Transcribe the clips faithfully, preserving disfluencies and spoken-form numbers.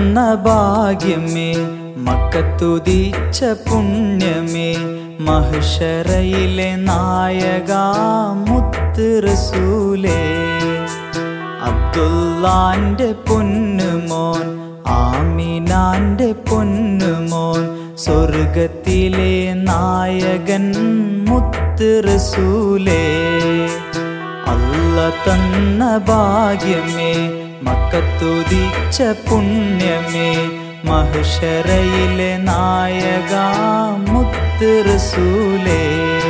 തന്ന ഭാഗ്യമേ മക്കത്തുദിച്ച പുണ്യമേ മഹ്ശറയിലെ നായക മുത്ത് റസൂലേ അബ്ദുല്ലാന്റെ പൊന്നുമോൻ ആമിനാന്റെ പൊന്നുമോൻ സ്വർഗത്തിലെ നായകൻ മുത്ത് റസൂലേ അല്ല തന്ന ഭാഗ്യമേ മക്കത്തുദിച്ച പുണ്യമേ മഹ്ശറയിലെ നായക മുത്ത് റസൂലേ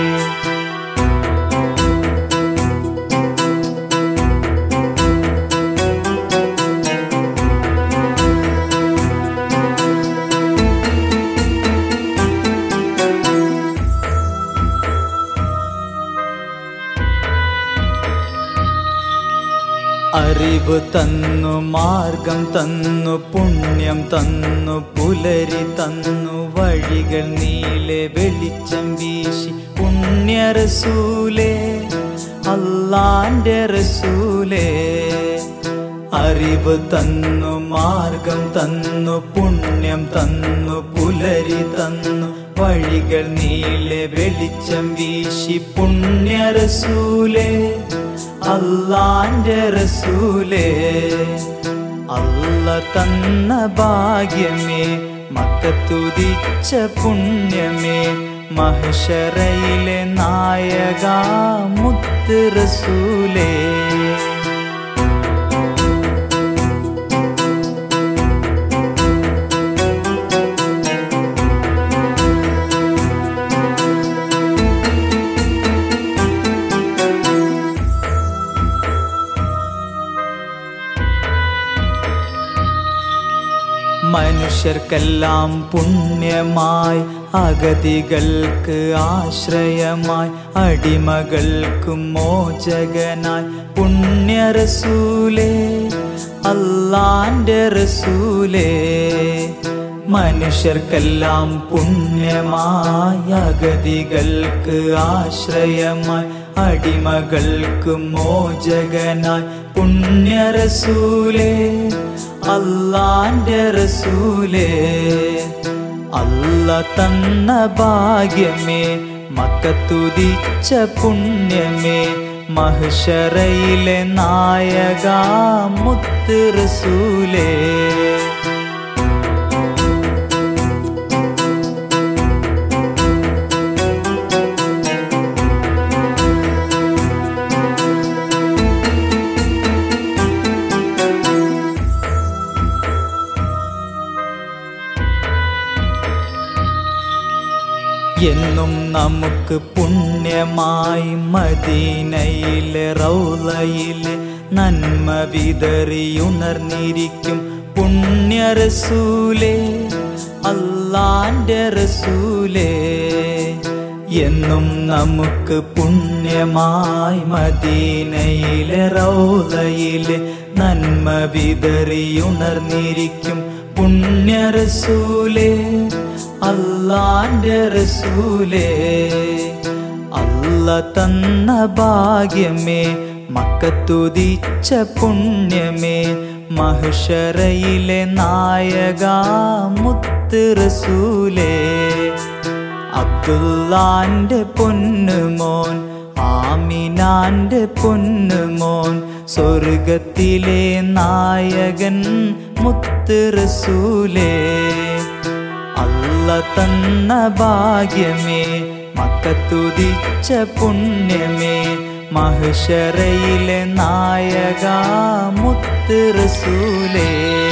അറിവ് തന്നു മാർഗം തന്നു പുണ്യം തന്നു പുലരി തന്നു വഴികൾ നീലെ വെളിച്ചം വീശി പുണ്യ റസൂലേ അല്ലാന്റെ റസൂലേ അറിവ് തന്നു മാർഗം തന്നു പുണ്യം തന്നു പുലരി തന്നു വഴികൾ നീലെ വെളിച്ചം വീശി പുണ്യ റസൂലേ അല്ലാന്റെ റസൂലേ അല്ല തന്ന ഭാഗ്യമേ മക്കത്തുദിച്ച പുണ്യമേ മഹ്ശറയിലെ നായക മുത്ത് റസൂലേ മനുഷ്യർക്കെല്ലാം പുണ്യമായി അഗതികൾക്ക് ആശ്രയമായി അടിമകൾക്ക് മോചകനായി പുണ്യ റസൂലേ അല്ലാന്റെ റസൂലേ മനുഷ്യർക്കെല്ലാം പുണ്യമായി അഗതികൾക്ക് ആശ്രയമായി അടിമകൾക്ക് മോചകനായി പുണ്യ റസൂലേ അല്ലാന്റെ റസൂലേ അല്ല തന്ന ഭാഗ്യമേ മക്കത്തുദിച്ച പുണ്യമേ മഹ്ശറയിലെ നായക മുത്ത് റസൂലേ എന്നും നമുക്ക് പുണ്യമായി മദീനയിലെ റൗളയിലെ നന്മ വിതറിയുണർന്നിരിക്കും പുണ്യ റസൂലേ അല്ലാന്റെ റസൂലേ എന്നും നമുക്ക് പുണ്യമായി മദീനയിലെ റൗളയിലെ നന്മ വിതറിയുണർന്നിരിക്കും പുണ്യ റസൂലേ അല്ലാന്റെ റസൂലേ അല്ല തന്ന ഭാഗ്യമേ മക്കത്തുദിച്ച പുണ്യമേ മഹ്ശറയിലെ നായക മുത്ത് റസൂലേ അബ്ദുല്ലാന്റെ പൊന്നുമോൻ ആമിനാന്റെ പൊന്നുമോൻ സ്വർഗത്തിലെ നായകൻ മുത്ത് റസൂലേ അല്ല തന്ന ഭാഗ്യമേ മക്കത്തുദിച്ച പുണ്യമേ മഹ്ശറയിലെ നായക മുത്ത് റസൂലേ